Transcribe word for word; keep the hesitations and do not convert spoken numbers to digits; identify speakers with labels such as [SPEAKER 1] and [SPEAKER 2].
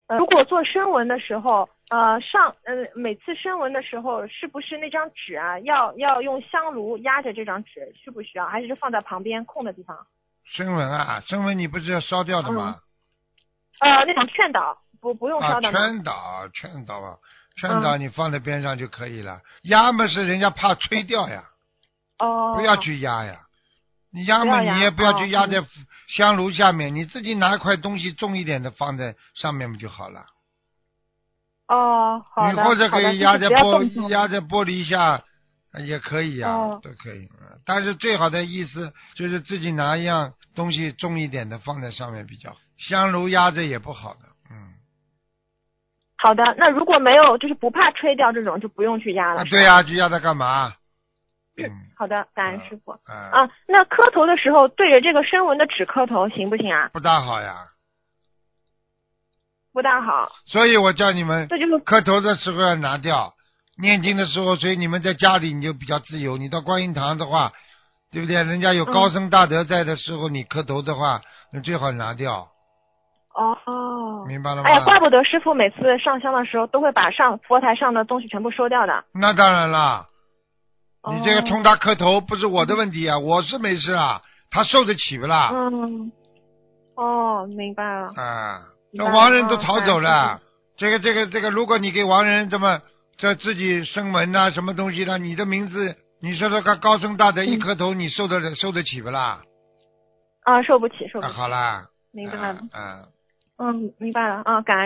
[SPEAKER 1] 呃，如果做声纹的时候，呃，上呃每次声纹的时候，是不是那张纸啊，要要用香炉压着这张纸，需不需要？还是就放在旁边空的地方？
[SPEAKER 2] 声纹啊，声纹你不是要烧掉的吗？
[SPEAKER 1] 嗯、呃，那种劝导不不用
[SPEAKER 2] 啊，
[SPEAKER 1] 烧的吗？
[SPEAKER 2] 劝导劝导啊，劝导
[SPEAKER 1] 嗯。
[SPEAKER 2] 你放在边上就可以了。压嘛是人家怕吹掉呀，
[SPEAKER 1] 哦。
[SPEAKER 2] 不要去压呀。你压嘛，
[SPEAKER 1] 不要压
[SPEAKER 2] 你也不要去压
[SPEAKER 1] 哦
[SPEAKER 2] 在香炉下面，你自己拿一块东西重一点的放在上面不就好了？
[SPEAKER 1] 哦，好的，
[SPEAKER 2] 你或者可
[SPEAKER 1] 好的，
[SPEAKER 2] 以
[SPEAKER 1] 就是不要
[SPEAKER 2] 压在玻
[SPEAKER 1] 动它。
[SPEAKER 2] 压在玻璃下，呃也可以呀、
[SPEAKER 1] 哦。
[SPEAKER 2] 都可以。嗯但是最好的意思就是自己拿一样东西重一点的放在上面比较好。香炉压着也不好的，嗯。
[SPEAKER 1] 好的，那如果没有就是不怕吹掉这种，就不用去压了。
[SPEAKER 2] 啊，
[SPEAKER 1] 是吧
[SPEAKER 2] 对呀、去压它干嘛？嗯。
[SPEAKER 1] 好的，感恩师傅。
[SPEAKER 2] 啊、
[SPEAKER 1] 啊，那磕头的时候对着这个声纹的纸磕头行不行啊？
[SPEAKER 2] 不大好呀。
[SPEAKER 1] 不大好。
[SPEAKER 2] 所以我叫你们
[SPEAKER 1] 这就是
[SPEAKER 2] 磕头的时候要拿掉，念经的时候，所以你们在家里你就比较自由。你到观音堂的话，对不对？人家有高僧大德在的时候，你磕头的话，那最好拿掉。
[SPEAKER 1] 哦。
[SPEAKER 2] 明白了吗？
[SPEAKER 1] 哎呀，怪不得师傅每次上香的时候都会把上佛台上的东西全部收掉的。
[SPEAKER 2] 那当然啦，
[SPEAKER 1] 哦、
[SPEAKER 2] 你这个冲他磕头不是我的问题啊，我是没事啊，他受得起不啦？
[SPEAKER 1] 嗯。哦，明白了。
[SPEAKER 2] 啊，这
[SPEAKER 1] 明白了
[SPEAKER 2] 亡人都逃
[SPEAKER 1] 嗯
[SPEAKER 2] 走了，
[SPEAKER 1] 嗯
[SPEAKER 2] 这个这个这个，如果你给亡人这么这自己声纹呐、什么东西呢？你的名字，你说说看，高僧大德一磕头，你受得了受得起不啦？
[SPEAKER 1] 啊，受不起，受不
[SPEAKER 2] 啊，
[SPEAKER 1] 起。
[SPEAKER 2] 好啦，
[SPEAKER 1] 明白了。
[SPEAKER 2] 啊啊
[SPEAKER 1] 嗯，明白了啊，感恩。